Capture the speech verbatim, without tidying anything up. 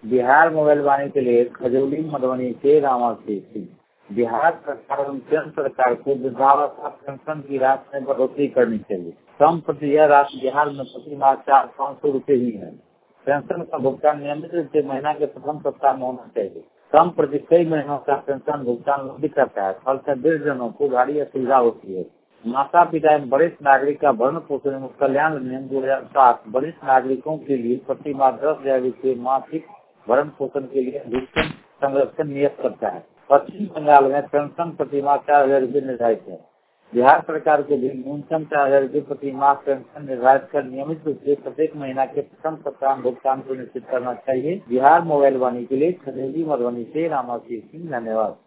Bihar mobile वाणी के लिए खजौली मधुबनी से रामाशीष सिंह। बिहार सरकार एवं केंद्र सरकार को वृद्धावस्था पेंशन की राशि में बढ़ोतरी करनी चाहिए। कम प्रति यह राशि बिहार में प्रति माह चार पाँच सौ रूपए ही है। पेंशन का भुगतान नियमित रूप से महीना के प्रथम सप्ताह में होना चाहिए। कम प्रति कई महीनों का पेंशन भुगतान लंबित करता है, फलतः वृद्धजनों को भारी असुविधा होती है। माता पिता एवं वरिष्ठ नागरिक का भरण पोषण एवं कल्याण नियम दो हजार सात वरिष्ठ नागरिकों के लिए प्रति माह दस हजार रूपए मासिक भरण पोषण के लिए अधिकतम संरक्षण नियत करता है। पश्चिम बंगाल में पेंशन प्रति माह चार हजार रूपए निर्धारित है। बिहार सरकार को भी न्यूनतम चार हजार रूपए प्रति माह पेंशन निर्धारित कर नियमित रूप से प्रत्येक महीना के प्रथम सप्ताह भुगतान को निश्चित करना चाहिए। बिहार मोबाइल वाणी के लिए खजौली मधुबनी से रामाशीष सिंह। धन्यवाद।